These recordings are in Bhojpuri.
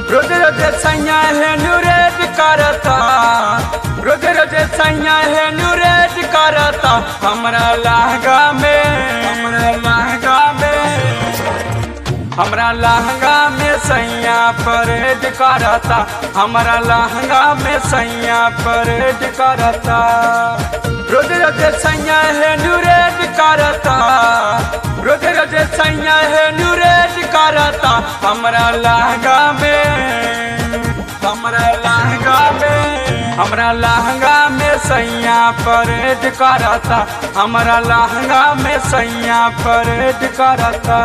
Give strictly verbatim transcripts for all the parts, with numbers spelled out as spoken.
रोज रोज सैया है नुरेज करता, रोज रोज सैया है नुरेज करता, हमरा लहंगा में हमरा लहंगा में हमरा लहंगा में सैया परेड करता, हमरा लहंगा में सैया परेड करता। रोज रोज सैया है नुरेज करता, रोज रोज सैया है नुरेज करता, हमरा लहंगा में हमरा लहंगा में हमरा लहंगा में सैया परेड करता, हमरा लहंगा में सैया परेड करता।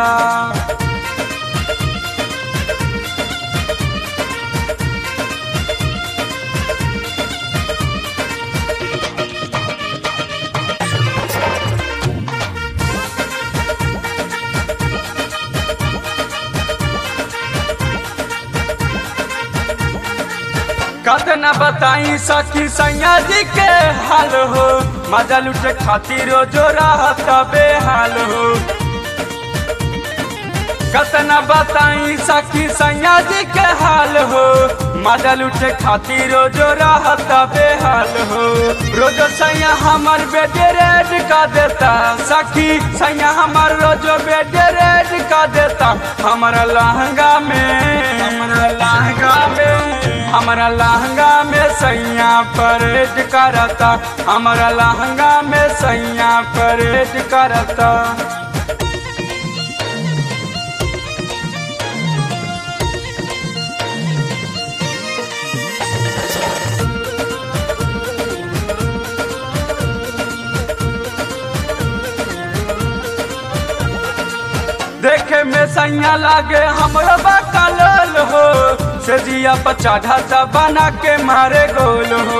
कतना बताई सखी सैया जी के हाल हो, मजा लुटे खातिर जो रहत बेहाल हो। कतना बताई सखी सैया जी के हाल हो, मजा लुटे खातिर जो रहत बेहाल हो। रोज सैया हमर बेटे रेड का देता, सखी सैया हमर रोज बेटे रेड का देता, हमारा लहंगा में हमारा लहंगा में हमरा लहंगा में सैया परेड करता, हमरा लहंगा में सैया परेड करता। देखे में सैया लागे हमरा बकलोल हो, से जिया पचा ढाचा बना के मारे गोल हो।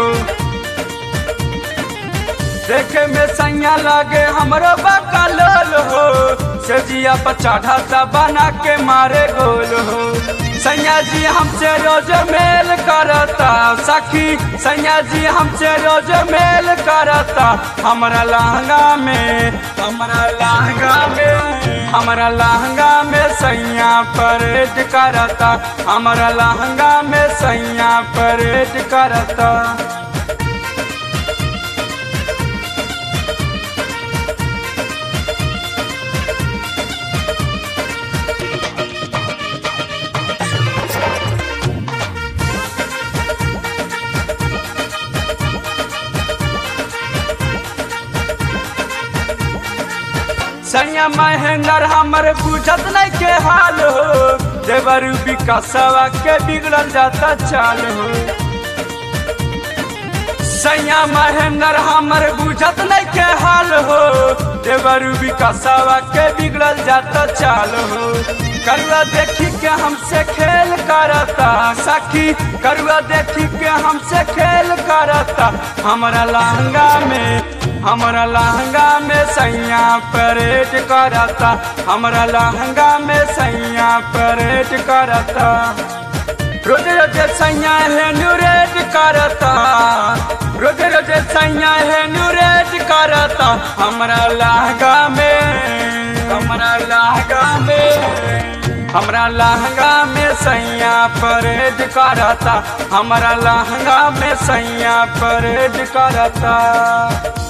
देखे में सैया लागे हमरा बकलोल हो, से जिया पचा ढाचा बना के मारे गोल हो। सैया जी हमसे रोज मेल करता, सखी सैया जी हमसे रोज मेल करता, हमरा लहंगा में हमरा लहंगा में हमरा लहंगा में सैया परेड करता, हमरा लहंगा में सैया परेड करता। सैया महेंद्र हमर बुझत नहीं के हाल हो, देवर विकासवा के बिगड़ल जाता चाल हो। सैया महेंद्र हमर बुझत नहीं के हाल हो, देवर विकासवा के बिगड़ल जाता चाल हो। करुआ देखी के हमसे खेल करता, सखी करुआ देखी के हमसे खेल करता, हमरा लहंगा में हमरा लहंगा में सैया परेड करता, हमरा लहंगा में सैया परेड करता। रोज रोज सैया है नुरेज करता, रोज रोज सैया है नुरेज करता, हमरा लहंगा में हमरा लहंगा में हमरा लहंगा में सैया परेड करता, हमरा लहंगा में सैया परेड करता।